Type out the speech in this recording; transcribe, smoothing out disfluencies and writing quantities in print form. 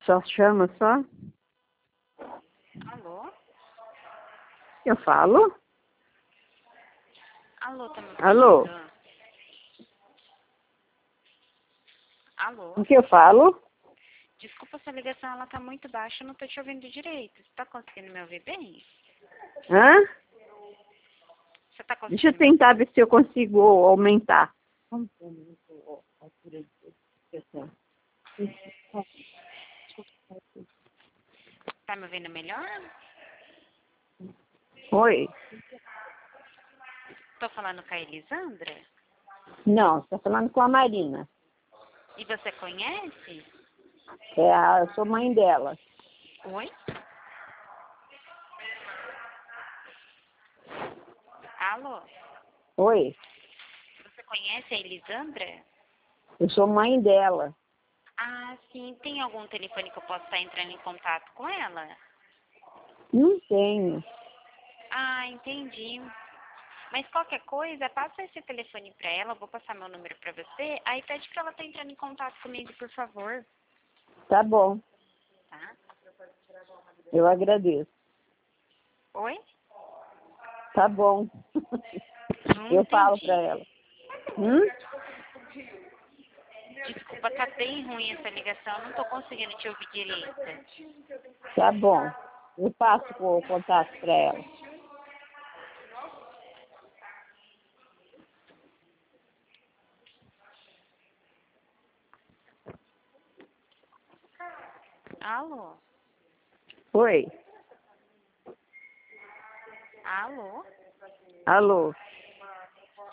Só chama só? Alô? Eu falo? Alô, tá me ouvindo? Alô? Alô? O que eu falo? Desculpa, essa ligação ela tá muito baixa, eu não tô te ouvindo direito. Você tá conseguindo me ouvir bem? Hã? Você tá Deixa eu conseguindo me ouvir? tentar ver se eu consigo aumentar. Tá me ouvindo melhor? Oi? Tô falando com a Elisandra? Não, você tá falando com a Marina. E você conhece? Eu sou mãe dela. Oi? Alô? Oi? Você conhece a Elisandra? Eu sou mãe dela. Ah, sim. Tem algum telefone que eu possa estar entrando em contato com ela? Não tenho. Ah, entendi. Mas qualquer coisa, passa esse telefone pra ela, eu vou passar meu número pra você, aí pede pra ela estar entrando em contato comigo, por favor, Tá bom. tá? Eu agradeço. Oi? Tá bom. Não Eu falo pra entendi. ela. Hum? Desculpa, tá bem ruim essa ligação, não tô conseguindo te ouvir direito. Tá bom. Eu passo o contato pra ela. Alô? Oi? Alô? Alô?